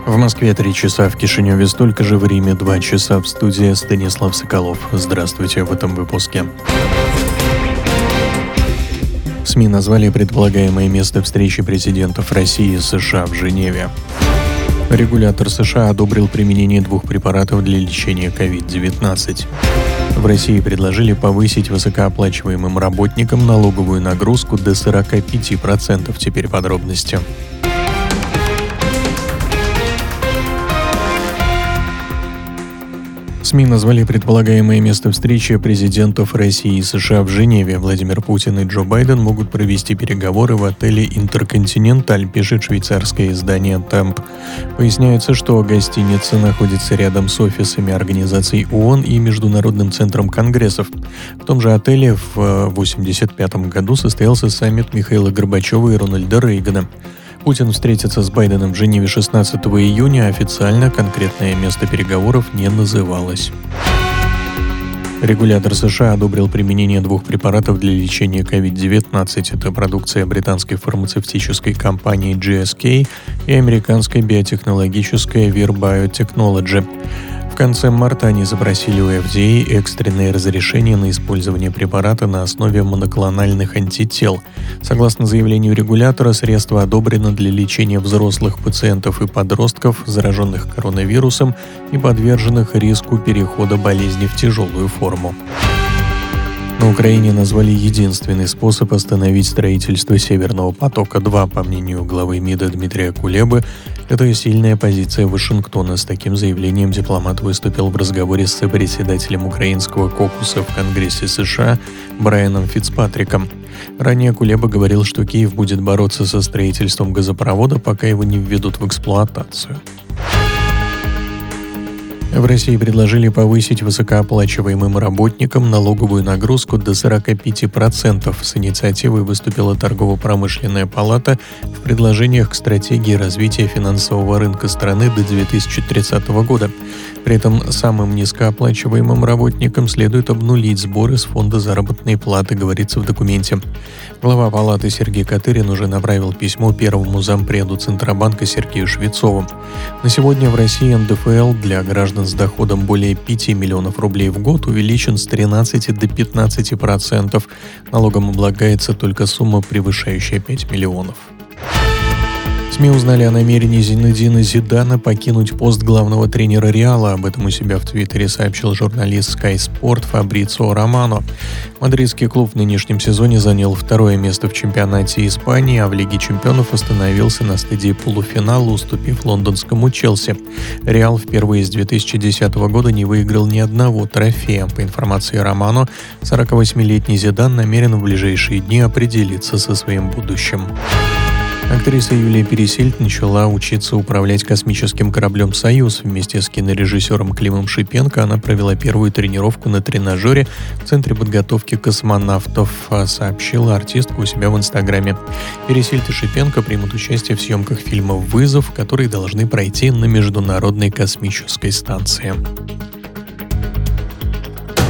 В Москве 3 часа, в Кишиневе столько же, в Риме 2 часа. В студии Станислав Соколов. Здравствуйте в этом выпуске. СМИ назвали предполагаемое место встречи президентов России и США в Женеве. Регулятор США одобрил применение 2 препаратов для лечения COVID-19. В России предложили повысить высокооплачиваемым работникам налоговую нагрузку до 45%. Теперь подробности. СМИ назвали предполагаемое место встречи президентов России и США в Женеве. Владимир Путин и Джо Байден могут провести переговоры в отеле «Интерконтиненталь», пишет швейцарское издание «Темп». Поясняется, что гостиница находится рядом с офисами организаций ООН и Международным центром конгрессов. В том же отеле в 1985 году состоялся саммит Михаила Горбачева и Рональда Рейгана. Путин встретится с Байденом в Женеве 16 июня, официально конкретное место переговоров не называлось. Регулятор США одобрил применение 2 препаратов для лечения COVID-19. Это продукция британской фармацевтической компании GSK и американской биотехнологической Vir Biotechnology. В конце марта они запросили у FDA экстренное разрешение на использование препарата на основе моноклональных антител. Согласно заявлению регулятора, средство одобрено для лечения взрослых пациентов и подростков, зараженных коронавирусом и подверженных риску перехода болезни в тяжелую форму. На Украине назвали единственный способ остановить строительство «Северного потока-2», по мнению главы МИДа Дмитрия Кулебы. Это сильная позиция Вашингтона. С таким заявлением дипломат выступил в разговоре с сопредседателем украинского кокуса в Конгрессе США Брайаном Фицпатриком. Ранее Кулеба говорил, что Киев будет бороться со строительством газопровода, пока его не введут в эксплуатацию. В России предложили повысить высокооплачиваемым работникам налоговую нагрузку до 45%. С инициативой выступила Торгово-промышленная палата в предложениях к стратегии развития финансового рынка страны до 2030 года. При этом самым низкооплачиваемым работникам следует обнулить сборы с фонда заработной платы, говорится в документе. Глава палаты Сергей Катырин уже направил письмо первому зампреду Центробанка Сергею Швецову. На сегодня в России НДФЛ для граждан с доходом более 5 миллионов рублей в год увеличен с 13 до 15%. Налогом облагается только сумма, превышающая 5 миллионов. СМИ узнали о намерении Зинедина Зидана покинуть пост главного тренера Реала. Об этом у себя в Твиттере сообщил журналист Sky Sport Фабрицио Романо. Мадридский клуб в нынешнем сезоне занял 2-е место в чемпионате Испании, а в Лиге чемпионов остановился на стадии полуфинала, уступив лондонскому Челси. Реал впервые с 2010 года не выиграл ни одного трофея. По информации Романо, 48-летний Зидан намерен в ближайшие дни определиться со своим будущим. Актриса Юлия Пересильд начала учиться управлять космическим кораблем «Союз». Вместе с кинорежиссером Климом Шипенко она провела первую тренировку на тренажере в Центре подготовки космонавтов, сообщила артистка у себя в Инстаграме. Пересильд и Шипенко примут участие в съемках фильма «Вызов», которые должны пройти на Международной космической станции.